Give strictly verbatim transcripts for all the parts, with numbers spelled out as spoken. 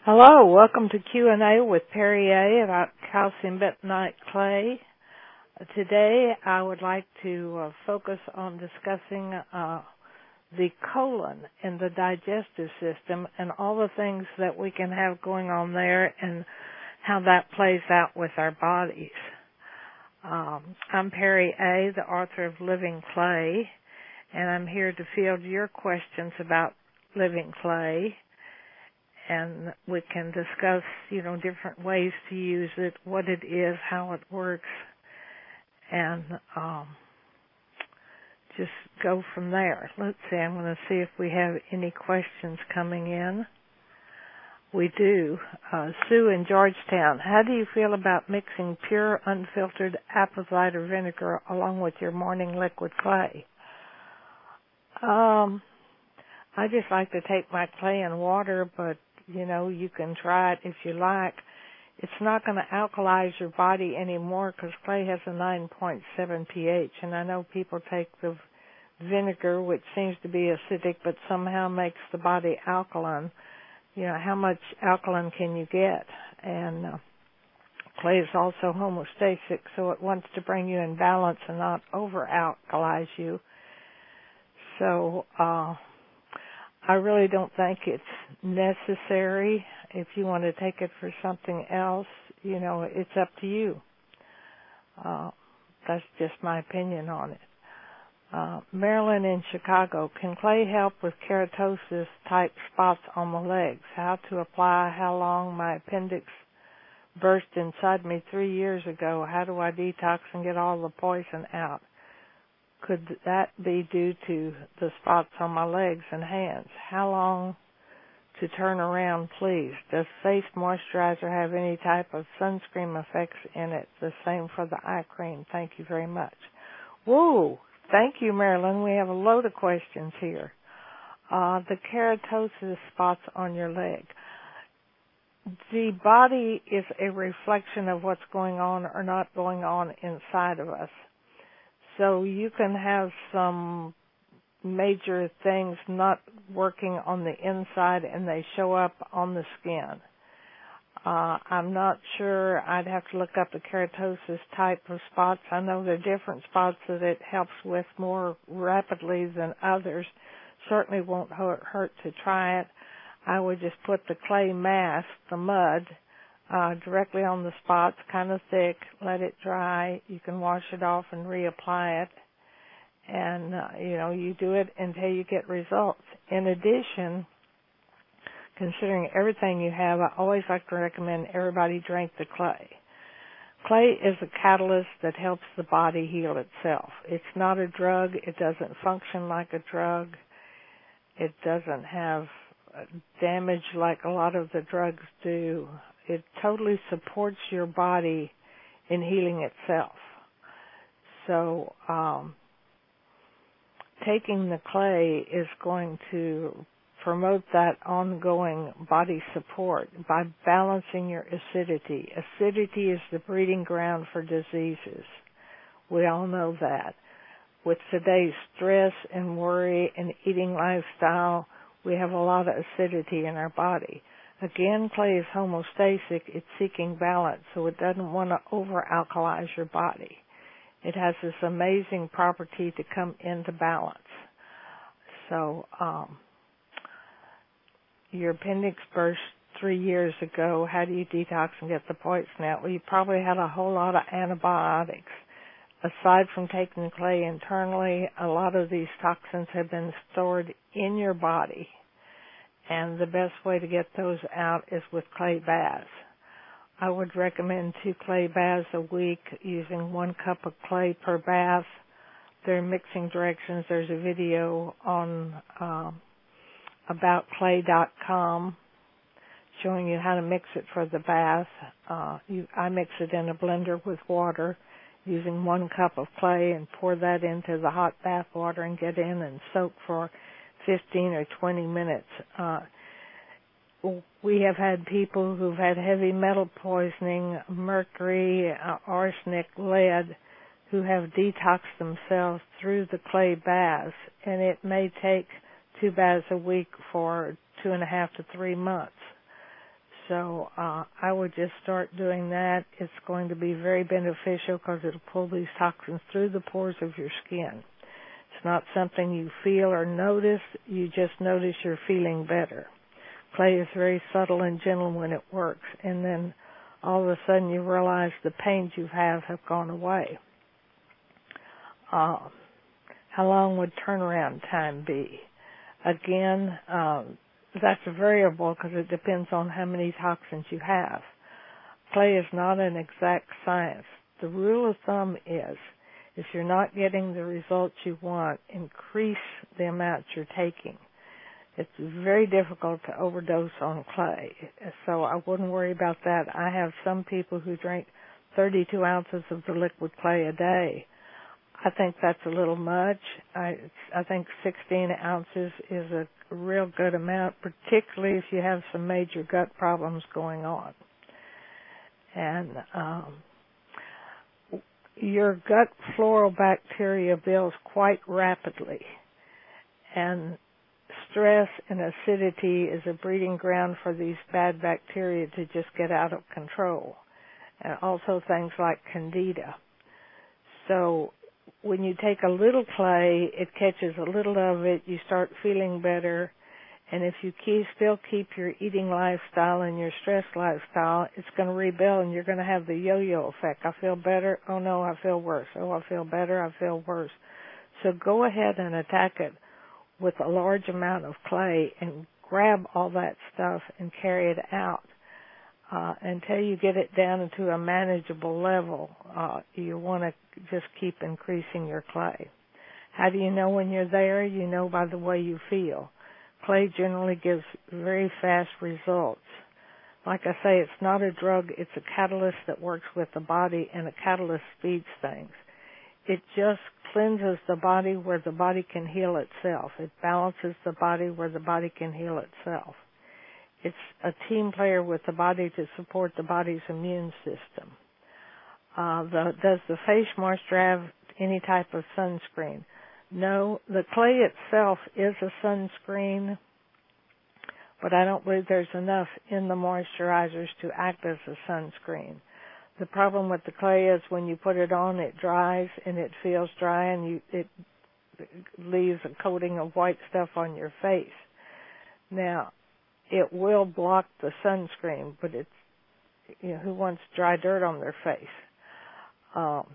Hello, welcome to Q and A with Perry A. about calcium bentonite clay. Today I would like to uh, focus on discussing uh, the colon and the digestive system and all the things that we can have going on there and how that plays out with our bodies. Um, I'm Perry A., the author of Living Clay, and I'm here to field your questions about living clay. And we can discuss, you know, different ways to use it, what it is, how it works, and um, just go from there. Let's see, I'm going to see if we have any questions coming in. We do. Uh, Sue in Georgetown, how do you feel about mixing pure, unfiltered apple cider vinegar along with your morning liquid clay? Um, I just like to take my clay and water, but you know, you can try it if you like. It's not going to alkalize your body anymore because clay has a nine point seven pH, and I know people take the vinegar, which seems to be acidic, but somehow makes the body alkaline. You know, how much alkaline can you get? And uh, clay is also homeostatic, so it wants to bring you in balance and not over-alkalize you. So, uh, I really don't think it's necessary. If you want to take it for something else, you know, it's up to you. Uh, that's just my opinion on it. Uh, Marilyn in Chicago, can clay help with keratosis type spots on the legs? How to apply, how long? My appendix burst inside me three years ago. How do I detox and get all the poison out? Could that be due to the spots on my legs and hands? How long to turn around, please? Does Face Moisturizer have any type of sunscreen effects in it? The same for the eye cream. Thank you very much. Whoa! Thank you, Marilyn. We have a load of questions here. Uh, the keratosis spots on your leg. The body is a reflection of what's going on or not going on inside of us. So you can have some major things not working on the inside and they show up on the skin. Uh, I'm not sure. I'd have to look up the keratosis type of spots. I know there are different spots that it helps with more rapidly than others. Certainly won't hurt, hurt to try it. I would just put the clay mass, the mud, Uh, directly on the spots, kind of thick, let it dry. You can wash it off and reapply it. And, uh, you know, you do it until you get results. In addition, considering everything you have, I always like to recommend everybody drink the clay. Clay is a catalyst that helps the body heal itself. It's not a drug. It doesn't function like a drug. It doesn't have damage like a lot of the drugs do. It totally supports your body in healing itself. So um, taking the clay is going to promote that ongoing body support by balancing your acidity. Acidity is the breeding ground for diseases. We all know that. With today's stress and worry and eating lifestyle, we have a lot of acidity in our body. Again, clay is homeostatic. It's seeking balance, so it doesn't want to over-alkalize your body. It has this amazing property to come into balance. So, um, your appendix burst three years ago. How do you detox and get the poison out? Well, you probably had a whole lot of antibiotics. Aside from taking clay internally, a lot of these toxins have been stored in your body. And the best way to get those out is with clay baths. I would recommend two clay baths a week using one cup of clay per bath. There are mixing directions. There's a video on um, about clay dot com showing you how to mix it for the bath. Uh, you, I mix it in a blender with water using one cup of clay and pour that into the hot bath water and get in and soak for fifteen or twenty minutes. Uh, we have had people who've had heavy metal poisoning, mercury, uh, arsenic, lead, who have detoxed themselves through the clay baths, and it may take two baths a week for two and a half to three months. So uh, I would just start doing that. It's going to be very beneficial because it'll pull these toxins through the pores of your skin. It's not something you feel or notice. You just notice you're feeling better. Clay is very subtle and gentle when it works, and then all of a sudden you realize the pains you have have gone away. Uh, how long would turnaround time be? Again, um, that's a variable because it depends on how many toxins you have. Clay is not an exact science. The rule of thumb is, if you're not getting the results you want, increase the amount you're taking. It's very difficult to overdose on clay, so I wouldn't worry about that. I have some people who drink thirty-two ounces of the liquid clay a day. I think that's a little much. I, I think sixteen ounces is a real good amount, particularly if you have some major gut problems going on. And um, your gut floral bacteria builds quite rapidly, and stress and acidity is a breeding ground for these bad bacteria to just get out of control, and also things like candida. So when you take a little clay, it catches a little of it, you start feeling better, and if you keep, still keep your eating lifestyle and your stress lifestyle, it's going to rebuild, and you're going to have the yo-yo effect. I feel better. Oh, no, I feel worse. Oh, I feel better. I feel worse. So go ahead and attack it with a large amount of clay and grab all that stuff and carry it out uh, until you get it down into a manageable level. Uh, you want to just keep increasing your clay. How do you know when you're there? You know by the way you feel. Clay generally gives very fast results. Like I say, it's not a drug, it's a catalyst that works with the body, and a catalyst speeds things. It just cleanses the body where the body can heal itself. It balances the body where the body can heal itself. It's a team player with the body to support the body's immune system. Uh, the, does the face moisture have any type of sunscreen? No, the clay itself is a sunscreen, but I don't believe there's enough in the moisturizers to act as a sunscreen. The problem with the clay is when you put it on, it dries and it feels dry, and you, it leaves a coating of white stuff on your face. Now, it will block the sunscreen, but it's, you know, who wants dry dirt on their face? Um,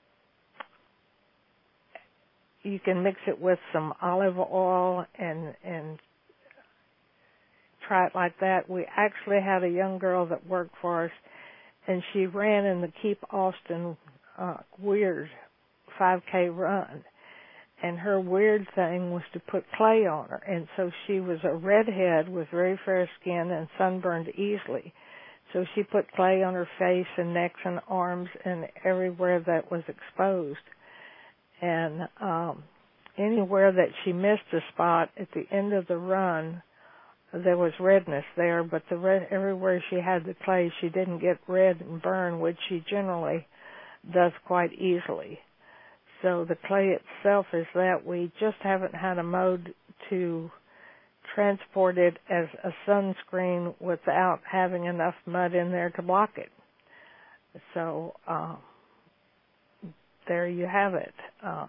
you can mix it with some olive oil and and try it like that. We actually had a young girl that worked for us, and she ran in the Keep Austin uh, Weird five K run. And her weird thing was to put clay on her. And so she was a redhead with very fair skin and sunburned easily. So she put clay on her face and necks and arms and everywhere that was exposed. And um, anywhere that she missed a spot at the end of the run, there was redness there, but the red, everywhere she had the clay, she didn't get red and burn, which she generally does quite easily. So the clay itself is that. We just haven't had a mode to transport it as a sunscreen without having enough mud in there to block it. So uh, there you have it. Uh,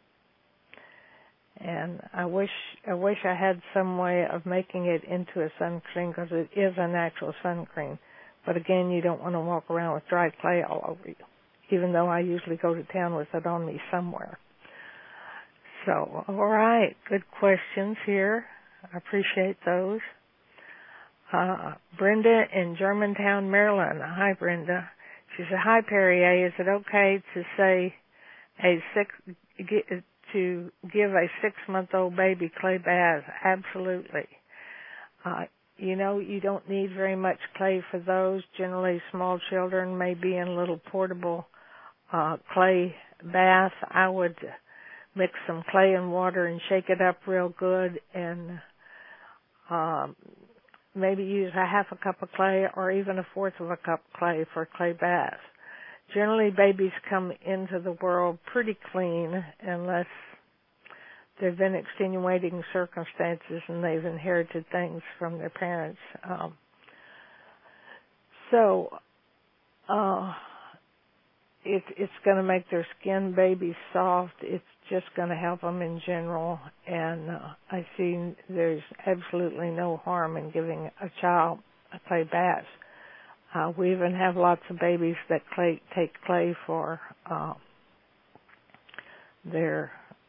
and I wish I wish I had some way of making it into a sunscreen, because it is a natural sun cream. But again, you don't want to walk around with dry clay all over you, even though I usually go to town with it on me somewhere. So, all right, good questions here. I appreciate those. Uh, Brenda in Germantown, Maryland. Hi, Brenda. She said, hi, Perrier. Is it okay to say a six, to give a six-month-old baby clay baths? Absolutely. Uh, you know, you don't need very much clay for those. Generally, small children may be in a little portable uh, clay bath. I would mix some clay and water and shake it up real good, and um, maybe use a half a cup of clay or even a fourth of a cup of clay for clay baths. Generally, babies come into the world pretty clean unless there have been extenuating circumstances and they've inherited things from their parents. Um, So, uh, it, it's going to make their skin baby soft. It's just going to help them in general. And uh, I see there's absolutely no harm in giving a child a clay bath. Uh, we even have lots of babies that clay, take clay for uh, their,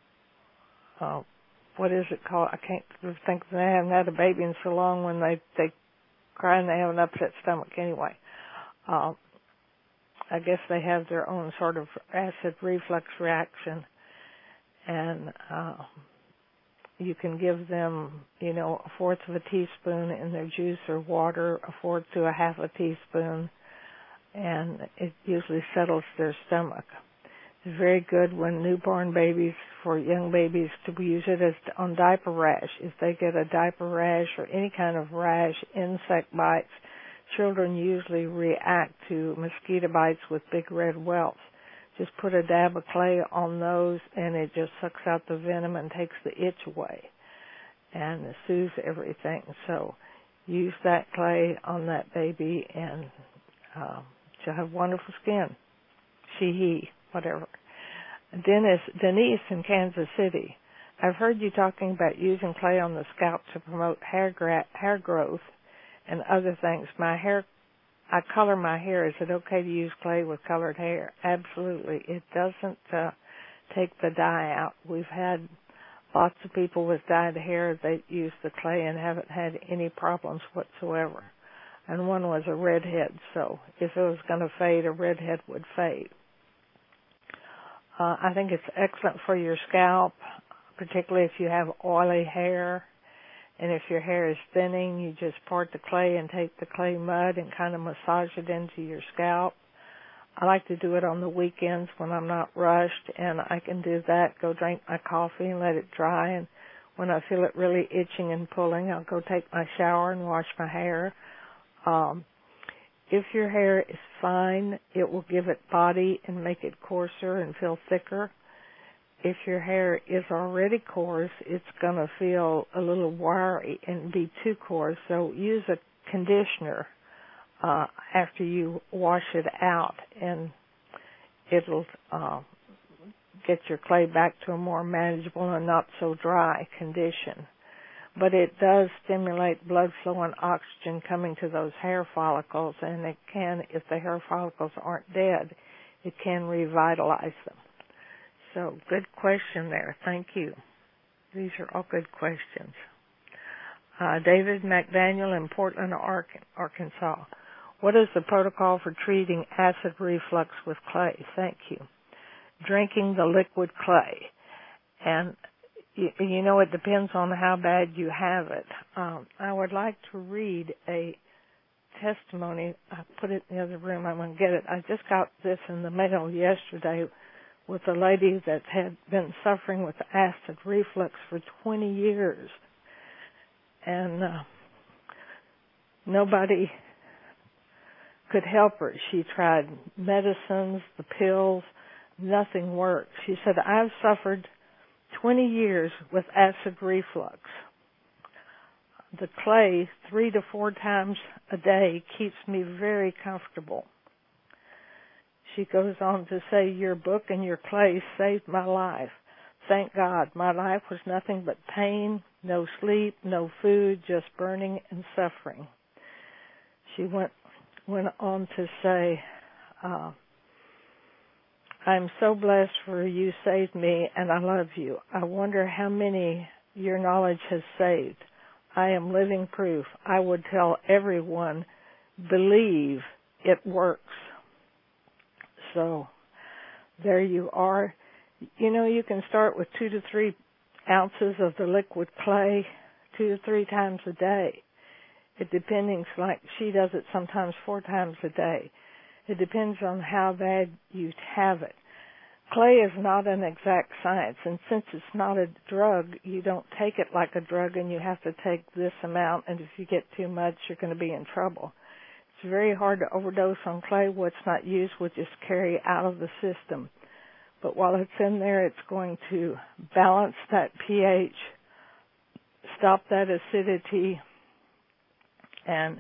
uh, what is it called? I can't think. They haven't had a baby in so long when they, they cry and they have an upset stomach anyway. Uh, I guess they have their own sort of acid reflux reaction. And uh, you can give them, you know, a fourth of a teaspoon in their juice or water, a fourth to a half a teaspoon, and it usually settles their stomach. It's very good when newborn babies, for young babies, to use it as on diaper rash. If they get a diaper rash or any kind of rash, insect bites, children usually react to mosquito bites with big red welts. Just put a dab of clay on those, and it just sucks out the venom and takes the itch away and soothes everything. So use that clay on that baby, and uh, she'll have wonderful skin. She, he, whatever. Dennis, Denise in Kansas City. I've heard you talking about using clay on the scalp to promote hair, gra- hair growth and other things. My hair, I color my hair. Is it okay to use clay with colored hair? Absolutely. It doesn't uh, take the dye out. We've had lots of people with dyed hair that use the clay and haven't had any problems whatsoever. And one was a redhead, so if it was going to fade, a redhead would fade. Uh, I think it's excellent for your scalp, particularly if you have oily hair. And if your hair is thinning, you just part the clay and take the clay mud and kind of massage it into your scalp. I like to do it on the weekends when I'm not rushed, and I can do that, go drink my coffee and let it dry. And when I feel it really itching and pulling, I'll go take my shower and wash my hair. Um, if your hair is fine, it will give it body and make it coarser and feel thicker. If your hair is already coarse, it's going to feel a little wiry and be too coarse. So use a conditioner uh, after you wash it out, and it'll uh, get your clay back to a more manageable and not so dry condition. But it does stimulate blood flow and oxygen coming to those hair follicles, and it can, if the hair follicles aren't dead, it can revitalize them. So, good question there. Thank you. These are all good questions. Uh, David McDaniel in Portland, Arkansas. What is the protocol for treating acid reflux with clay? Thank you. Drinking the liquid clay. And, you, you know, it depends on how bad you have it. Um, I would like to read a testimony. I put it in the other room. I'm going to get it. I just got this in the mail yesterday with a lady that had been suffering with acid reflux for twenty years. And uh, nobody could help her. She tried medicines, the pills, nothing worked. She said, I've suffered twenty years with acid reflux. The clay, three to four times a day, keeps me very comfortable. She goes on to say, your book and your clay saved my life. Thank God. My life was nothing but pain, no sleep, no food, just burning and suffering. She went went on to say, uh, I'm so blessed for you saved me, and I love you. I wonder how many your knowledge has saved. I am living proof. I would tell everyone, believe it works. So there you are. You know, you can start with two to three ounces of the liquid clay two to three times a day. It depends, like she does it sometimes four times a day. It depends on how bad you have it. Clay is not an exact science, and since it's not a drug, you don't take it like a drug, and you have to take this amount, and if you get too much, you're going to be in trouble. It's very hard to overdose on clay. What's not used will just carry out of the system. But while it's in there, it's going to balance that pH, stop that acidity, and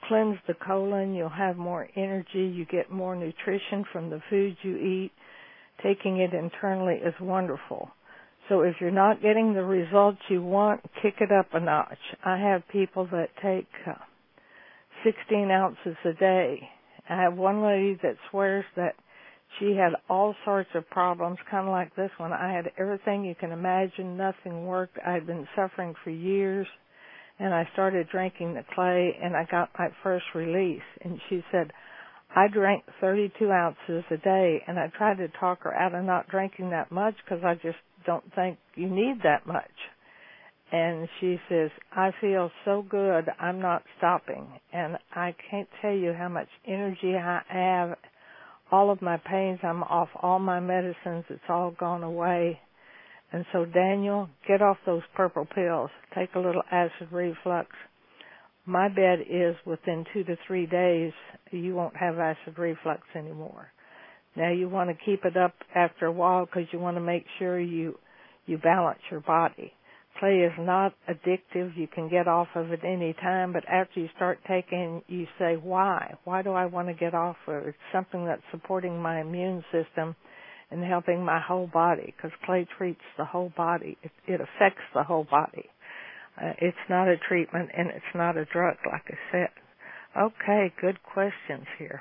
cleanse the colon. You'll have more energy. You get more nutrition from the foods you eat. Taking it internally is wonderful. So if you're not getting the results you want, kick it up a notch. I have people that take uh, sixteen ounces a day. I have one lady that swears that she had all sorts of problems, kind of like this one. I had everything you can imagine. Nothing worked. I had been suffering for years, and I started drinking the clay, and I got my first release. And she said, I drank thirty-two ounces a day, and I tried to talk her out of not drinking that much because I just don't think you need that much. And she says, I feel so good, I'm not stopping. And I can't tell you how much energy I have. All of my pains, I'm off all my medicines. It's all gone away. And so, Daniel, get off those purple pills. Take a little acid reflux. My bet is within two to three days, you won't have acid reflux anymore. Now, you want to keep it up after a while because you want to make sure you, you balance your body. Clay is not addictive. You can get off of it any time, but after you start taking, you say, why? Why do I want to get off of it? It's something that's supporting my immune system and helping my whole body, because clay treats the whole body. It, it affects the whole body. Uh, it's not a treatment, and it's not a drug, like I said. Okay, good questions here.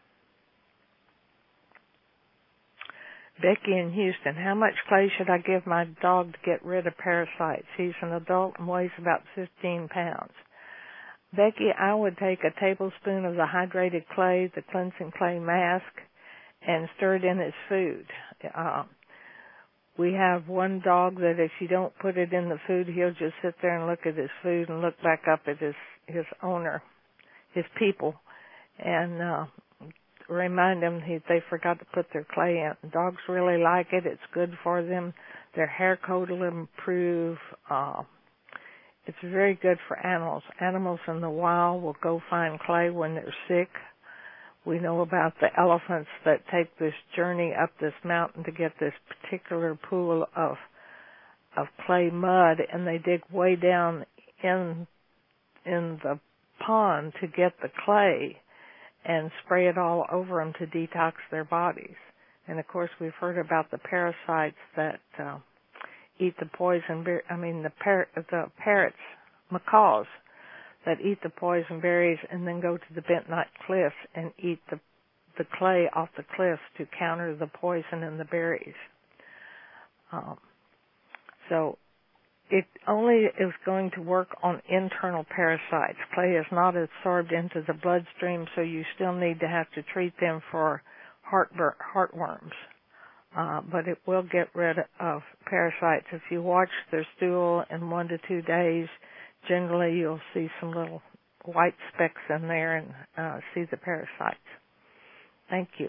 Becky in Houston, how much clay should I give my dog to get rid of parasites? He's an adult and weighs about fifteen pounds. Becky, I would take a tablespoon of the hydrated clay, the cleansing clay mask, and stir it in his food. Uh, we have one dog that if you don't put it in the food, he'll just sit there and look at his food and look back up at his, his owner, his people, and uh, remind them he, they forgot to put their clay in. Dogs really like it. It's good for them. Their hair coat will improve. Uh, it's very good for animals. Animals in the wild will go find clay when they're sick. We know about the elephants that take this journey up this mountain to get this particular pool of of clay mud, and they dig way down in in the pond to get the clay and spray it all over them to detox their bodies. And of course, we've heard about the parasites that uh, eat the poison. Ber- I mean, the par- the parrots, macaws, that eat the poison berries and then go to the bentonite cliffs and eat the the clay off the cliffs to counter the poison in the berries. Um, so it only is going to work on internal parasites. Clay is not absorbed into the bloodstream, so you still need to have to treat them for heartbur- heartworms. Uh, but it will get rid of parasites. If you watch their stool in one to two days, generally you'll see some little white specks in there and uh, see the parasites. Thank you.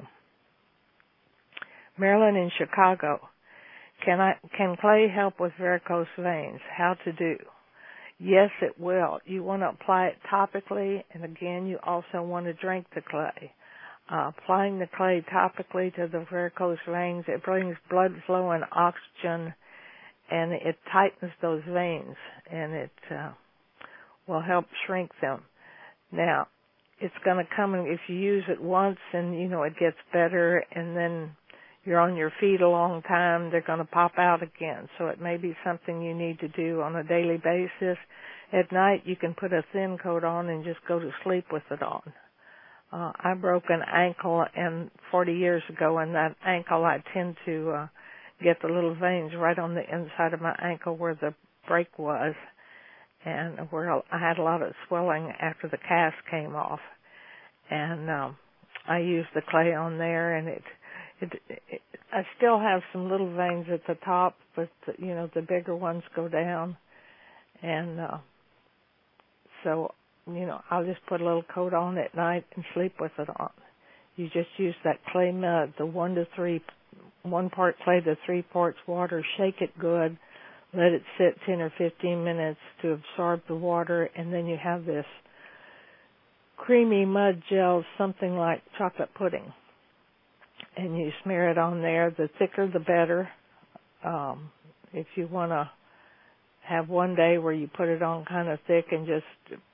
Marilyn in Chicago. Can I can clay help with varicose veins? How to do? Yes, it will. You want to apply it topically, and again, you also want to drink the clay. Uh, applying the clay topically to the varicose veins, it brings blood flow and oxygen, and it tightens those veins, and it uh, will help shrink them. Now, it's going to come, and if you use it once and, you know, it gets better, and then you're on your feet a long time, they're going to pop out again. So it may be something you need to do on a daily basis. At night, you can put a thin coat on and just go to sleep with it on. Uh, I broke an ankle and forty years ago, and that ankle I tend to uh, get the little veins right on the inside of my ankle where the break was, and where I had a lot of swelling after the cast came off. And um, I used the clay on there, and it, it, it, I still have some little veins at the top, but the, you know the bigger ones go down, and uh, so you know I'll just put a little coat on at night and sleep with it on. You just use that clay mud, the one to three, one part clay to three parts water. Shake it good. Let it sit ten or fifteen minutes to absorb the water, and then you have this creamy mud gel, something like chocolate pudding. And you smear it on there. The thicker, the better. Um, if you want to have one day where you put it on kind of thick and just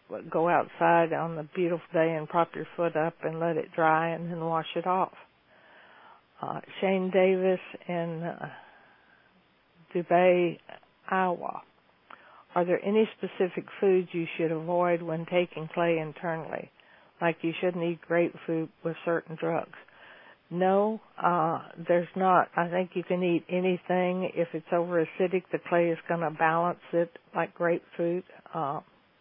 go outside on a beautiful day and prop your foot up and let it dry and then wash it off. Uh, Shane Davis in uh, Dubai, Iowa. Are there any specific foods you should avoid when taking clay internally? Like you shouldn't eat grapefruit with certain drugs. No, uh, there's not. I think you can eat anything. If it's over acidic, the clay is going to balance it like grapefruit. Uh,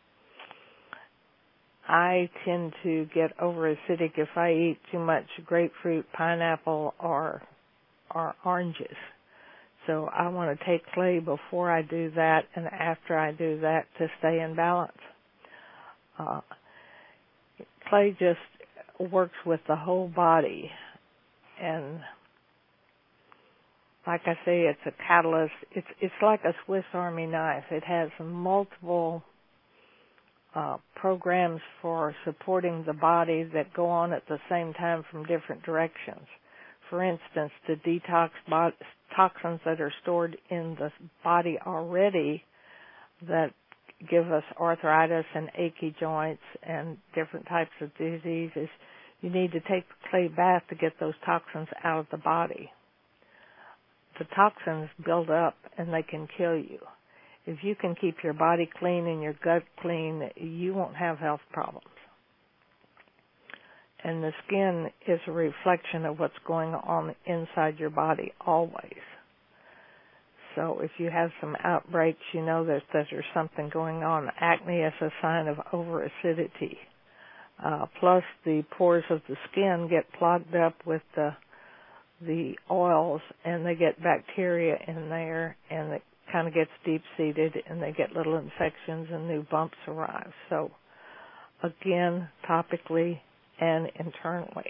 I tend to get over acidic if I eat too much grapefruit, pineapple, or or oranges. So I want to take clay before I do that and after I do that to stay in balance. Uh, clay just works with the whole body. And like I say, it's a catalyst. It's it's like a Swiss Army knife. It has multiple uh, programs for supporting the body that go on at the same time from different directions. For instance, to detox bo- toxins that are stored in the body already that give us arthritis and achy joints and different types of diseases, you need to take the clay bath to get those toxins out of the body. The toxins build up and they can kill you. If you can keep your body clean and your gut clean, you won't have health problems. And the skin is a reflection of what's going on inside your body always. So if you have some outbreaks, you know that, that there's something going on. Acne is a sign of overacidity. Uh, plus the pores of the skin get clogged up with the the oils and they get bacteria in there and it kind of gets deep-seated and they get little infections and new bumps arise. So again, topically and internally.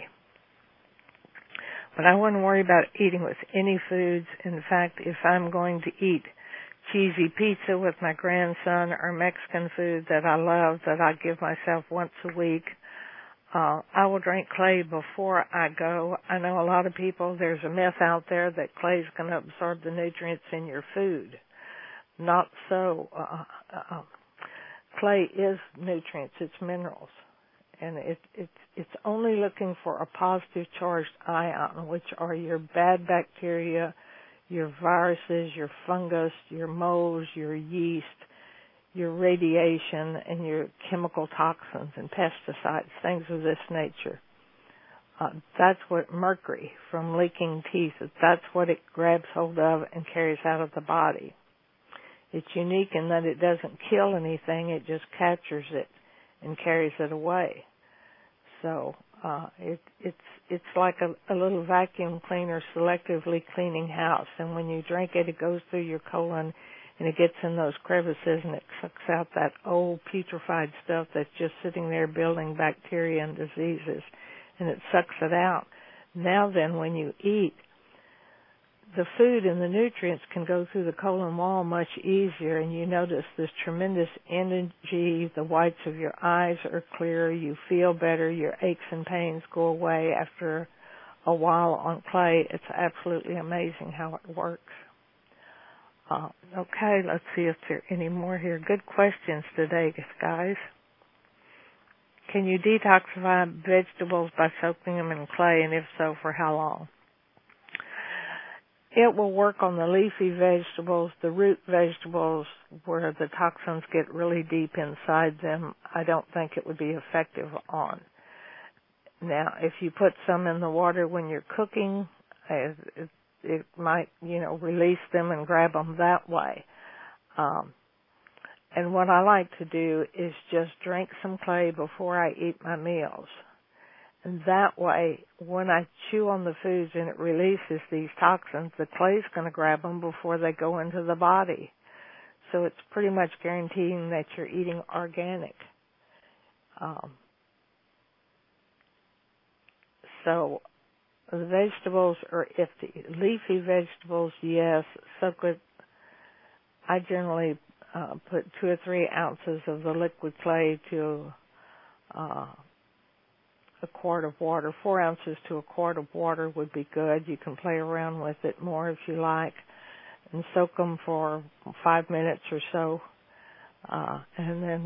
But I wouldn't worry about eating with any foods. In fact, if I'm going to eat cheesy pizza with my grandson or Mexican food that I love, that I give myself once a week, uh, I will drink clay before I go. I know a lot of people, there's a myth out there that clay is going to absorb the nutrients in your food. Not so. Uh, uh, clay is nutrients, it's minerals. And it, it, it's only looking for a positive charged ion, which are your bad bacteria, your viruses, your fungus, your molds, your yeast, your radiation, and your chemical toxins and pesticides, things of this nature. Uh, that's what mercury from leaking teeth, that's what it grabs hold of and carries out of the body. It's unique in that it doesn't kill anything, it just captures it and carries it away. So uh, it, it's it's like a, a little vacuum cleaner selectively cleaning house. And when you drink it, it goes through your colon and it gets in those crevices and it sucks out that old putrefied stuff that's just sitting there building bacteria and diseases. And it sucks it out. Now then, when you eat, the food and the nutrients can go through the colon wall much easier, and you notice this tremendous energy. The whites of your eyes are clear. You feel better. Your aches and pains go away after a while on clay. It's absolutely amazing how it works. Uh, okay, let's see if there are any more here. Good questions today, guys. Can you detoxify vegetables by soaking them in clay, and if so, for how long? It will work on the leafy vegetables. The root vegetables, where the toxins get really deep inside them, I don't think it would be effective on. Now, if you put some in the water when you're cooking, it, it, it might, you know, release them and grab them that way. Um, and what I like to do is just drink some clay before I eat my meals. And that way, when I chew on the foods and it releases these toxins, the clay's going to grab them before they go into the body. So it's pretty much guaranteeing that you're eating organic. Um, so the vegetables are iffy. Leafy vegetables, yes. Soak it. I generally uh, put two or three ounces of the liquid clay to uh, a quart of water. Four ounces to a quart of water would be good. You can play around with it more if you like, and soak them for five minutes or so, uh, and then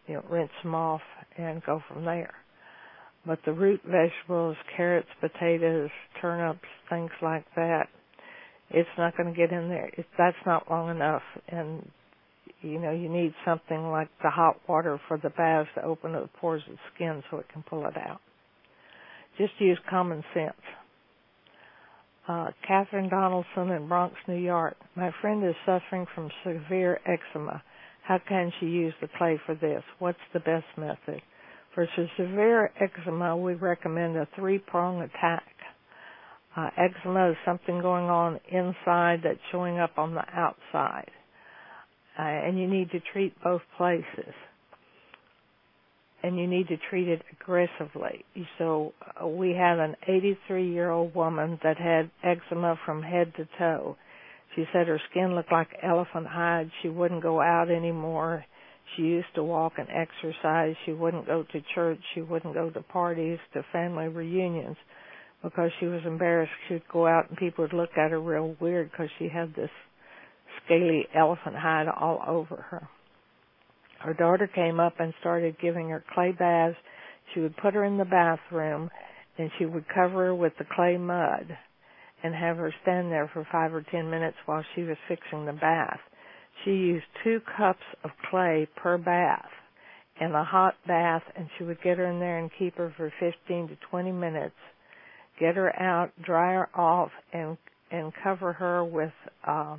you know, rinse them off and go from there. But the root vegetables, carrots, potatoes, turnips, things like that, it's not going to get in there. It, that's not long enough. And, you know, you need something like the hot water for the baths to open the pores of the skin so it can pull it out. Just use common sense. Uh, Catherine Donaldson in Bronx, New York. My friend is suffering from severe eczema. How can she use the clay for this? What's the best method? For severe eczema, we recommend a three-prong attack. Uh, eczema is something going on inside that's showing up on the outside. Uh, and you need to treat both places. And you need to treat it aggressively. So uh, we had an eighty-three-year-old woman that had eczema from head to toe. She said her skin looked like elephant hide. She wouldn't go out anymore. She used to walk and exercise. She wouldn't go to church. She wouldn't go to parties, to family reunions, because she was embarrassed. She'd go out and people would look at her real weird because she had this scaly elephant hide all over her. Her daughter came up and started giving her clay baths. She would put her in the bathroom, and she would cover her with the clay mud and have her stand there for five or ten minutes while she was fixing the bath. She used two cups of clay per bath in a hot bath, and she would get her in there and keep her for fifteen to twenty minutes, get her out, dry her off, and and cover her with uh,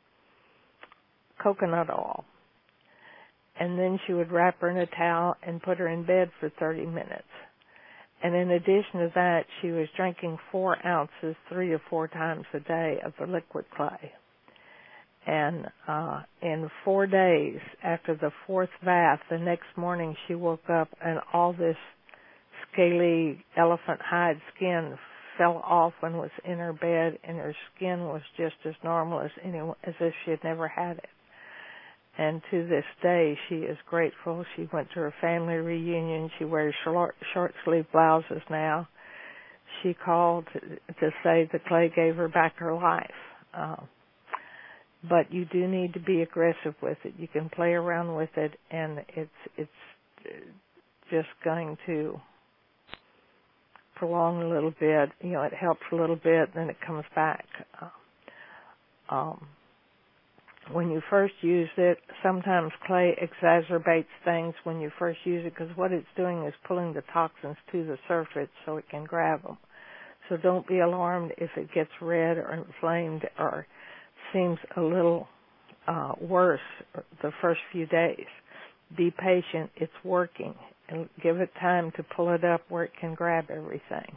coconut oil. And then she would wrap her in a towel and put her in bed for thirty minutes. And in addition to that, she was drinking four ounces three to four times a day of the liquid clay. And uh, in four days after the fourth bath, the next morning she woke up and all this scaly elephant hide skin fell off and was in her bed, and her skin was just as normal as anyone, as if she had never had it. And to this day, she is grateful. She went to her family reunion. She wears short, short sleeve blouses now. She called to, to say the clay gave her back her life. Uh, but you do need to be aggressive with it. You can play around with it, and it's it's just going to prolong a little bit. You know, it helps a little bit, then it comes back. Uh, um, when you first use it, sometimes clay exacerbates things when you first use it, because what it's doing is pulling the toxins to the surface so it can grab them. So don't be alarmed if it gets red or inflamed or seems a little uh, worse the first few days. Be patient. It's working. And give it time to pull it up where it can grab everything.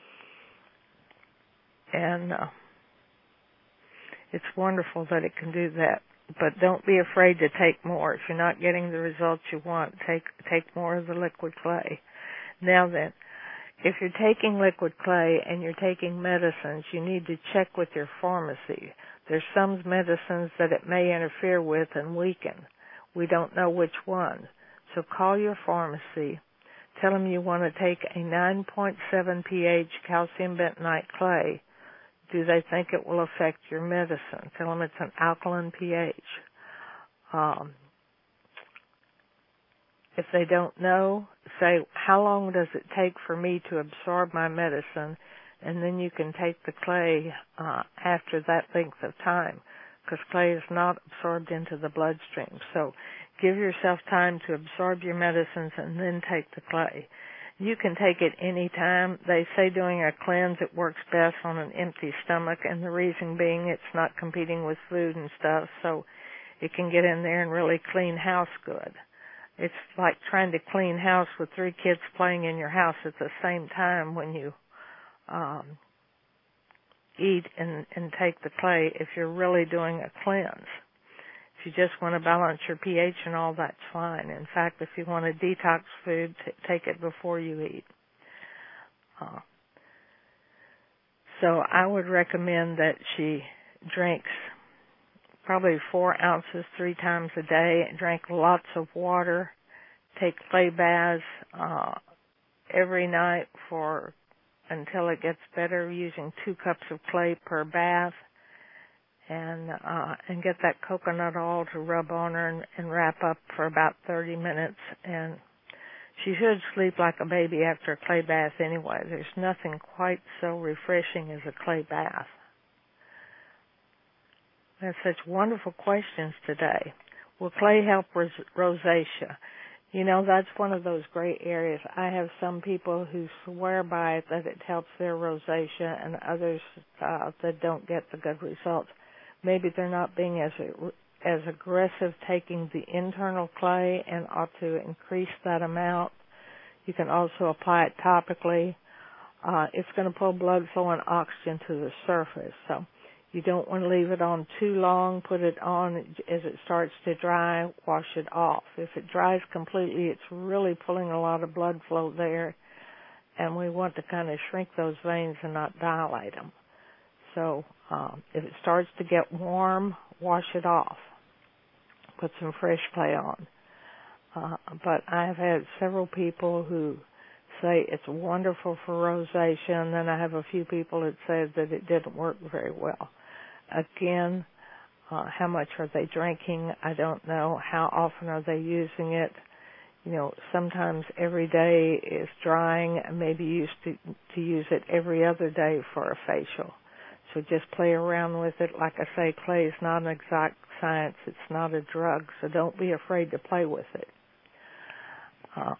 And uh, it's wonderful that it can do that. But don't be afraid to take more. If you're not getting the results you want, take take more of the liquid clay. Now then, if you're taking liquid clay and you're taking medicines, you need to check with your pharmacy. There's some medicines that it may interfere with and weaken. We don't know which one. So call your pharmacy. Tell them you want to take a nine point seven pH calcium bentonite clay. Do they think it will affect your medicine? Tell them it's an alkaline pH. Um, if they don't know, say, how long does it take for me to absorb my medicine? And then you can take the clay uh, after that length of time, because clay is not absorbed into the bloodstream. So give yourself time to absorb your medicines and then take the clay. You can take it any time. They say doing a cleanse, it works best on an empty stomach, and the reason being it's not competing with food and stuff, so it can get in there and really clean house good. It's like trying to clean house with three kids playing in your house at the same time when you um, eat and, and take the clay if you're really doing a cleanse. If you just want to balance your pH and all, that's fine. In fact, if you want to detox food, t- take it before you eat. Uh, so I would recommend that she drinks probably four ounces three times a day, and drink lots of water, take clay baths uh, every night for until it gets better, using two cups of clay per bath. and uh, and get that coconut oil to rub on her and, and wrap up for about thirty minutes. And she should sleep like a baby after a clay bath anyway. There's nothing quite so refreshing as a clay bath. We have such wonderful questions today. Will clay help ros- rosacea? You know, that's one of those gray areas. I have some people who swear by it that it helps their rosacea, and others uh, that don't get the good results. Maybe they're not being as as aggressive taking the internal clay and ought to increase that amount. You can also apply it topically. Uh, it's going to pull blood flow and oxygen to the surface. So you don't want to leave it on too long. Put it on as it starts to dry, wash it off. If it dries completely, it's really pulling a lot of blood flow there, and we want to kind of shrink those veins and not dilate them. So um, if it starts to get warm, wash it off. Put some fresh clay on. Uh, but I've had several people who say it's wonderful for rosacea, and then I have a few people that said that it didn't work very well. Again, uh, how much are they drinking? I don't know. How often are they using it? You know, sometimes every day is drying, and maybe used to, to use it every other day for a facial. So just play around with it. Like I say, clay is not an exact science. It's not a drug, so don't be afraid to play with it. Uh,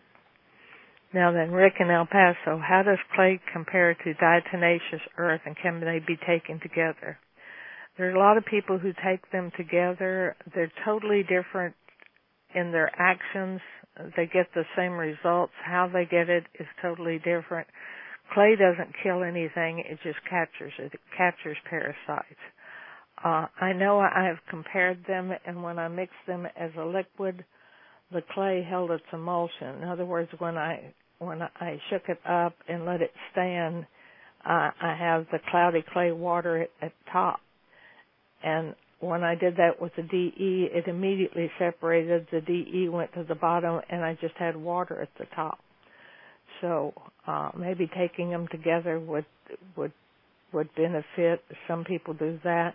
now then, Rick in El Paso, how does clay compare to diatomaceous earth, and can they be taken together? There are a lot of people who take them together. They're totally different in their actions. They get the same results. How they get it is totally different. Clay doesn't kill anything. It just captures it. It captures parasites. Uh, I know I have compared them, and when I mixed them as a liquid, the clay held its emulsion. In other words, when I when I shook it up and let it stand, uh, I have the cloudy clay water at, at top. And when I did that with the D E, it immediately separated. The D E went to the bottom, and I just had water at the top. So uh, maybe taking them together would would would benefit. Some people do that.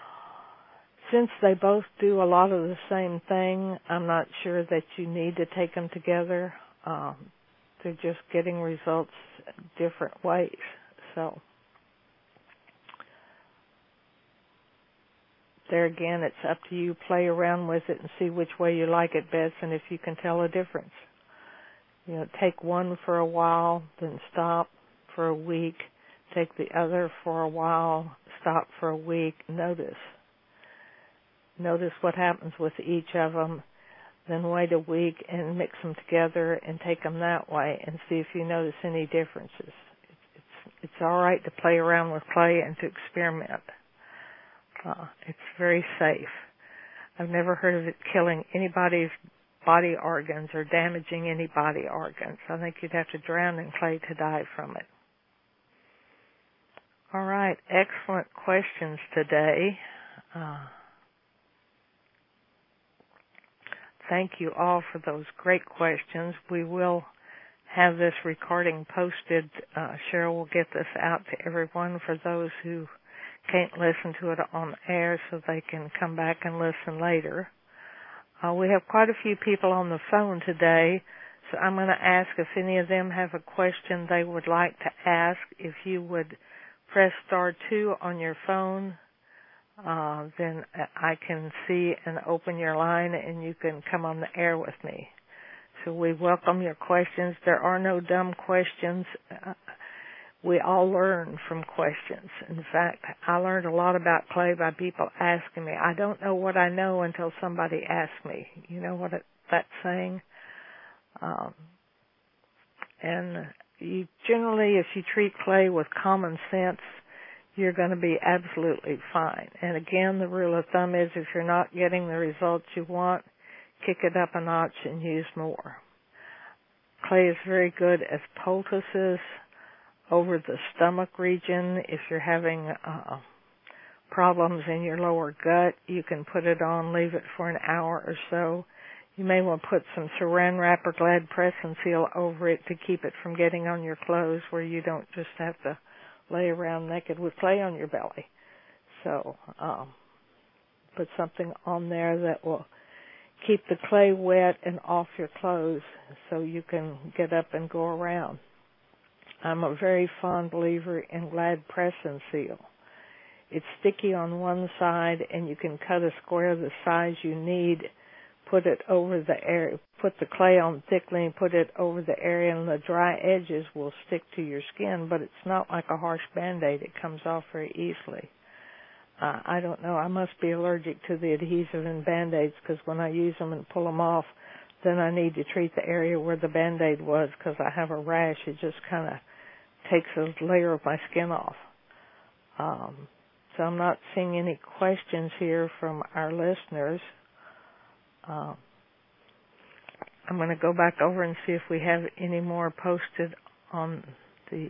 Since they both do a lot of the same thing, I'm not sure that you need to take them together. Um, they're just getting results different ways. So there again, it's up to you. Play around with it and see which way you like it best, and if you can tell a difference. You know, take one for a while, then stop for a week. Take the other for a while, stop for a week. Notice. Notice what happens with each of them. Then wait a week and mix them together and take them that way and see if you notice any differences. It's, it's, it's all right to play around with clay and to experiment. Uh, it's very safe. I've never heard of it killing anybody's body organs or damaging any body organs. I think you'd have to drown in clay to die from it. All right, excellent questions today. Uh, thank you all for those great questions. We will have this recording posted. Uh, Cheryl will get this out to everyone for those who can't listen to it on air, so they can come back and listen later. Uh, we have quite a few people on the phone today, so I'm going to ask if any of them have a question they would like to ask. If you would press star two on your phone, uh, then I can see and open your line and you can come on the air with me. So we welcome your questions. There are no dumb questions. Uh, we all learn from questions. In fact, I learned a lot about clay by people asking me. I don't know what I know until somebody asks me. You know what it, that's saying? Um, and you generally, if you treat clay with common sense, you're going to be absolutely fine. And again, the rule of thumb is if you're not getting the results you want, kick it up a notch and use more. Clay is very good as poultices over the stomach region. If you're having uh, problems in your lower gut, you can put it on, leave it for an hour or so. You may want to put some saran wrap or Glad press and seal over it to keep it from getting on your clothes, where you don't just have to lay around naked with clay on your belly. So um, put something on there that will keep the clay wet and off your clothes so you can get up and go around. I'm a very fond believer in Glad Press and Seal. It's sticky on one side, and you can cut a square the size you need, put it over the area, put the clay on thickly and put it over the area, and the dry edges will stick to your skin, but it's not like a harsh Band-Aid. It comes off very easily. Uh, I don't know. I must be allergic to the adhesive in Band-Aids, because when I use them and pull them off, then I need to treat the area where the Band-Aid was, because I have a rash. It just kind of takes a layer of my skin off. Um, so I'm not seeing any questions here from our listeners. Um, I'm going to go back over and see if we have any more posted on the...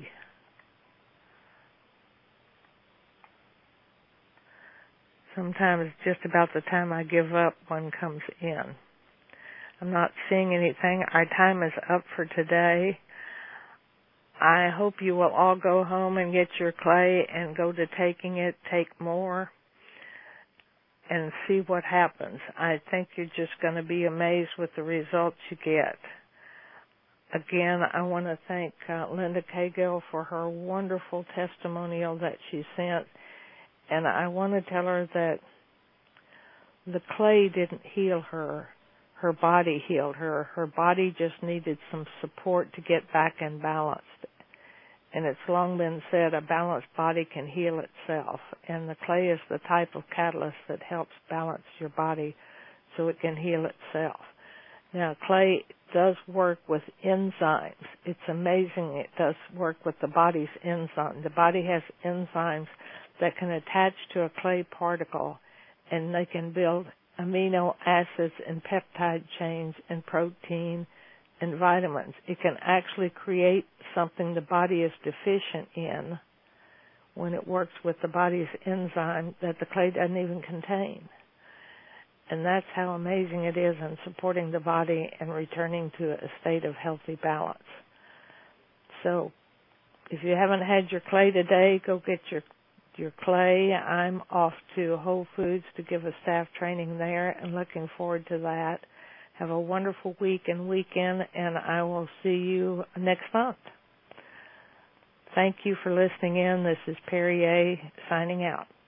Sometimes just about the time I give up, one comes in. I'm not seeing anything. Our time is up for today. I hope you will all go home and get your clay and go to taking it, take more, and see what happens. I think you're just going to be amazed with the results you get. Again, I want to thank uh, Linda Cagill for her wonderful testimonial that she sent, and I want to tell her that the clay didn't heal her. Her body healed her. Her body just needed some support to get back in balance. And it's long been said a balanced body can heal itself. And the clay is the type of catalyst that helps balance your body so it can heal itself. Now, clay does work with enzymes. It's amazing it does work with the body's enzymes. The body has enzymes that can attach to a clay particle, and they can build amino acids and peptide chains and protein and vitamins. It can actually create something the body is deficient in when it works with the body's enzyme that the clay doesn't even contain. And that's how amazing it is in supporting the body and returning to a state of healthy balance. So if you haven't had your clay today, go get your your clay. I'm off to Whole Foods to give a staff training there and looking forward to that. Have a wonderful week and weekend, and I will see you next month. Thank you for listening in. This is Perry A. signing out.